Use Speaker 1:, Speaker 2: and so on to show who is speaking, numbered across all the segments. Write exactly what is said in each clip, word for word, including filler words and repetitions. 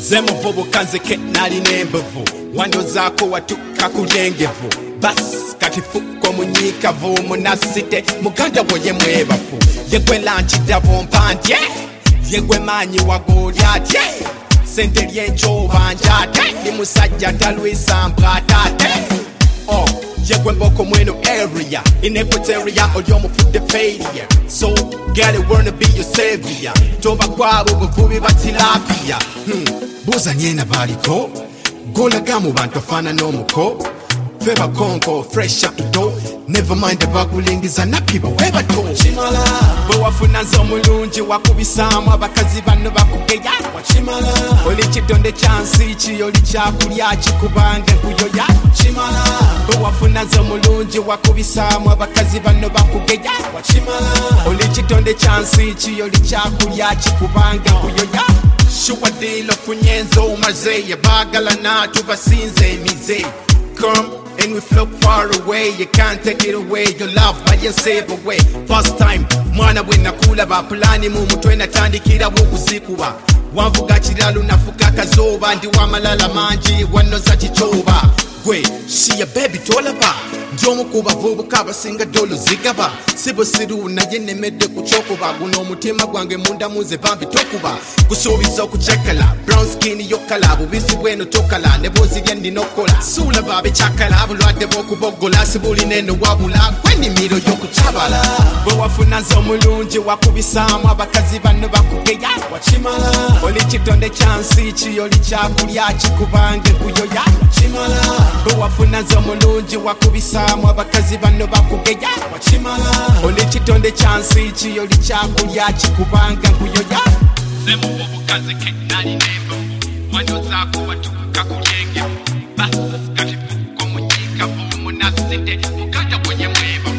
Speaker 1: Zemo vobo kanze ke nali nembevu Wando zako watuka kujengevu Bas katifuko munyikavu Munasite muganda woye mwebafu Yegwe lanchi dabo mpandye Yegwe manyi wa Goliath yeah. Sente liencho banjate Ni musajja talwisa mbratate Oh Yegwe mboko mweno area In Equatoria olyomu fude failure So get it wanna be your savior Toba kwabo buvubi batilapia hmm. Buza nyena baliko Gola gamu bantu fana no muko Feba konko fresh up the door Never mind abakulingiza na people weba to Chimala Bwe wafuna nz'omulungi wakubisamu abakazi bano bakugeya Chimala Oli kidonde kyansi ki oli kyakulya kikubange nkuyoya Chimala Bwe wafuna nz'omulungi wakubisamu abakazi bano bakugeya Chimala Oli kidonde kyansi ki oli kyakulya kikubange nkuyoya Shuwa dilo kunyenzo umaze Yabagala na tubasinze emize Come and we flow far away. You can't take it away. Your love by your save away. First time, mwana wena kula ba plani mu mutwe natandikira wokuzikuba. Wamvuga kiralu nafuka kazoba ndi wamalala manji wanoza chichoba. Gwe, she a baby tolaba. Njomu kuba vubu kaba singa dolo zigaba. Sibo siru na yene mede kuchokuba. Guno mutima gwange munda muze bambi tokuba. Kusubizo kuchekala. Brown skin yokala. Bubisi weno tokala. Nebozi yendi nokola. Sula babe chakala. Bulwade boku bogola. Sibuli neno wabula. Kweni miro yoku chabala. Bwe wafuna nz'omulungi wakubisamu abakazi bano bakugeya. Wachimala. Oli kidonde kyansi ki oli kyakulya kikubange nkuyoya. Wachimala. Bwe wafuna nz'omulungi wakubisamu abakazi bano bakugeya. Wachimala. Oli kidonde kyansi ki oli kyakulya kikubange nkuyoya. Zemo obukazi ke nali nembevu Wando zako watuka kujengevu Bas katifuko munyikavu Munasite muganda woye mwebafu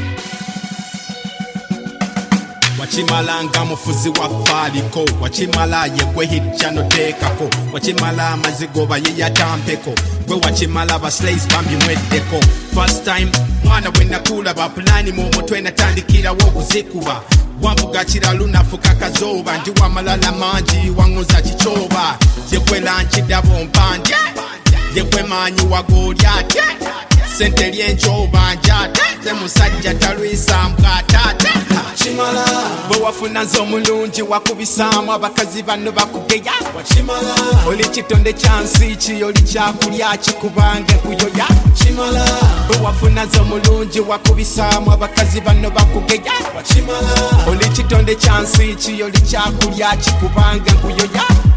Speaker 1: Wachimala nga mufuzi wa faliko Wachimala yegwe hitchano tekako Wachimala mazigoba ye yatampeko Gwe wachimala ba slaves bambi mwedeko First time mwana wena kula ba plani mu mutwe natandikira wokuzikuba Wamvuga kiralu nafuka kazoba Ndi wamalala manji wangoza chichoba Yegwe lanchi dabo mpandye Yegwe manyi wa Goliath Sente liencho banjate Zemusajja talwisa mbratate Chimala Bwe wafuna nz'omulungi wakubisamu abakazi bano bakugeya Chimala Oli kidonde kyansi ki oli kyakulya kikubange nkuyoya Chimala Bwe wafuna nz'omulungi wakubisamu abakazi bano bakugeya Chimala Oli kidonde kyansi ki oli kyakulya kikubange nkuyoya